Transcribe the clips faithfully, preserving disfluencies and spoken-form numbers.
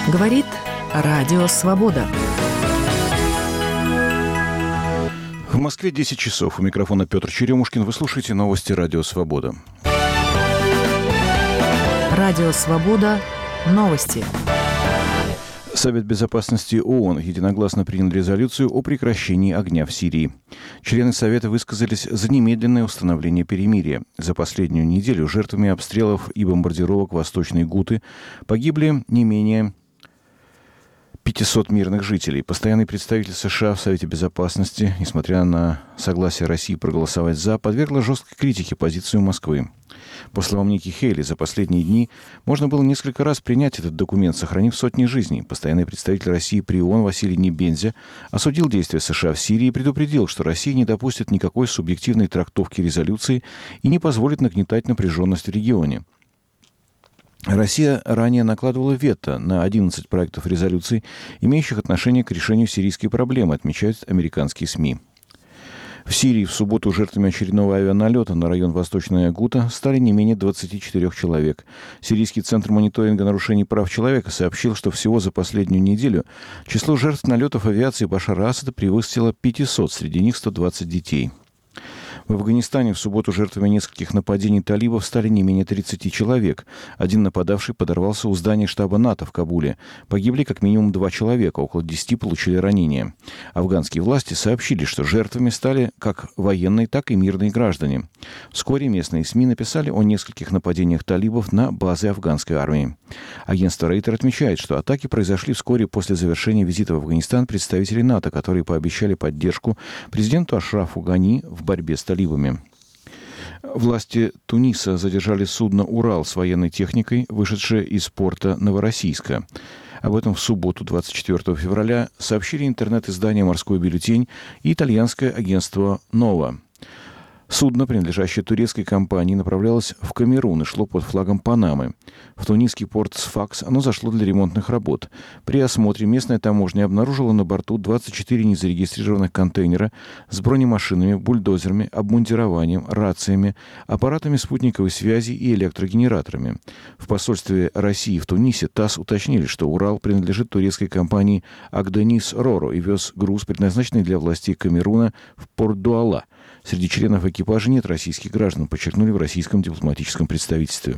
Говорит Радио Свобода. В Москве десять часов. У микрофона Петр Черемушкин. Вы слушаете новости Радио Свобода. Радио Свобода. Новости. Совет Безопасности ООН единогласно принял резолюцию о прекращении огня в Сирии. Члены Совета высказались за немедленное установление перемирия. За последнюю неделю жертвами обстрелов и бомбардировок Восточной Гуты погибли не менее пятьсот мирных жителей. Постоянный представитель США в Совете Безопасности, несмотря на согласие России проголосовать «за», подвергла жесткой критике позицию Москвы. По словам Ники Хейли, за последние дни можно было несколько раз принять этот документ, сохранив сотни жизней. Постоянный представитель России при ООН Василий Небензя осудил действия США в Сирии и предупредил, что Россия не допустит никакой субъективной трактовки резолюции и не позволит нагнетать напряженность в регионе. Россия ранее накладывала вето на одиннадцать проектов резолюций, имеющих отношение к решению сирийской проблемы, отмечают американские СМИ. В Сирии в субботу жертвами очередного авианалета на район Восточная Гута стали не менее двадцати четырёх человек. Сирийский центр мониторинга нарушений прав человека сообщил, что всего за последнюю неделю число жертв налетов авиации Башара Асада превысило пятьсот, среди них сто двадцать детей. В Афганистане в субботу жертвами нескольких нападений талибов стали не менее тридцати человек. Один нападавший подорвался у здания штаба НАТО в Кабуле. Погибли как минимум два человека, около десяти получили ранения. Афганские власти сообщили, что жертвами стали как военные, так и мирные граждане. Вскоре местные СМИ написали о нескольких нападениях талибов на базы афганской армии. Агентство Рейтер отмечает, что атаки произошли вскоре после завершения визита в Афганистан представителей НАТО, которые пообещали поддержку президенту Ашрафу Гани в борьбе с талибами. Власти Туниса задержали судно «Урал» с военной техникой, вышедшее из порта Новороссийска. Об этом в субботу, двадцать четвёртого февраля, сообщили интернет-издание «Морской бюллетень» и итальянское агентство «Нова». Судно, принадлежащее турецкой компании, направлялось в Камерун и шло под флагом Панамы. В тунисский порт Сфакс оно зашло для ремонтных работ. При осмотре местная таможня обнаружила на борту двадцать четыре незарегистрированных контейнера с бронемашинами, бульдозерами, обмундированием, рациями, аппаратами спутниковой связи и электрогенераторами. В посольстве России в Тунисе ТАСС уточнили, что «Урал» принадлежит турецкой компании «Акденис Роро» и вез груз, предназначенный для властей Камеруна, в порт Дуала. Среди членов экипажа нет российских граждан, подчеркнули в российском дипломатическом представительстве.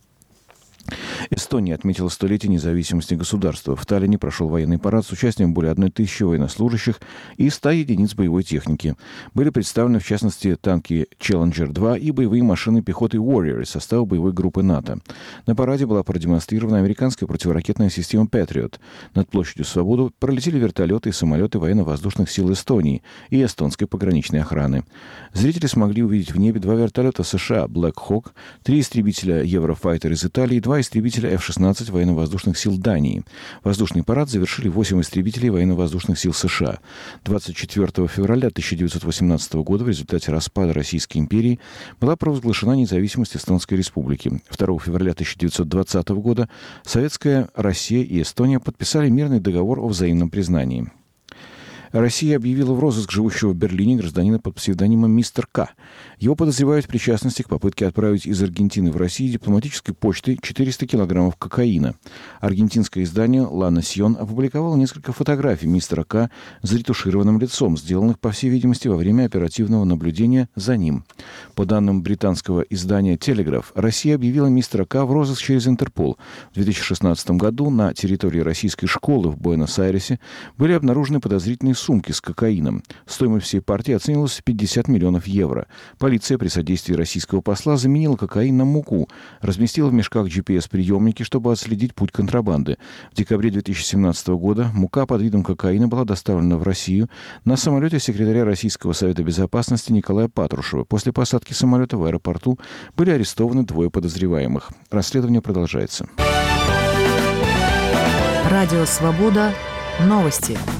Эстония отметила столетие независимости государства. В Таллине прошел военный парад с участием более одной тысячи военнослужащих и ста единиц боевой техники. Были представлены, в частности, танки Челленджер два и боевые машины пехоты Warrior из состава боевой группы НАТО. На параде была продемонстрирована американская противоракетная система Patriot. Над площадью Свободы пролетели вертолеты и самолеты военно-воздушных сил Эстонии и эстонской пограничной охраны. Зрители смогли увидеть в небе два вертолета США Black Hawk, три истребителя Eurofighter из Италии и два истребителя эф шестнадцать военно-воздушных сил Дании. Воздушный парад завершили восемь истребителей военно-воздушных сил США. двадцать четвёртого февраля тысяча девятьсот восемнадцатого года в результате распада Российской империи была провозглашена независимость Эстонской республики. второго февраля тысяча девятьсот двадцатого года Советская Россия и Эстония подписали мирный договор о взаимном признании. Россия объявила в розыск живущего в Берлине гражданина под псевдонимом «Мистер К». Его подозревают в причастности к попытке отправить из Аргентины в Россию дипломатической почтой четыреста килограммов кокаина. Аргентинское издание «Ла Насьон» опубликовало несколько фотографий мистера К. с заретушированным лицом, сделанных, по всей видимости, во время оперативного наблюдения за ним. По данным британского издания «Телеграф», Россия объявила мистера К. в розыск через Интерпол. В две тысячи шестнадцатом году на территории российской школы в Буэнос-Айресе были обнаружены подозрительные сумки с кокаином. Стоимость всей партии оценивалась в пятьдесят миллионов евро. Полиция при содействии российского посла заменила кокаин на муку, разместила в мешках джи пи эс-приемники, чтобы отследить путь контрабанды. В декабре две тысячи семнадцатого года мука под видом кокаина была доставлена в Россию на самолете секретаря Российского совета безопасности Николая Патрушева. После посадки самолета в аэропорту были арестованы двое подозреваемых. Расследование продолжается. Радио «Свобода». Новости.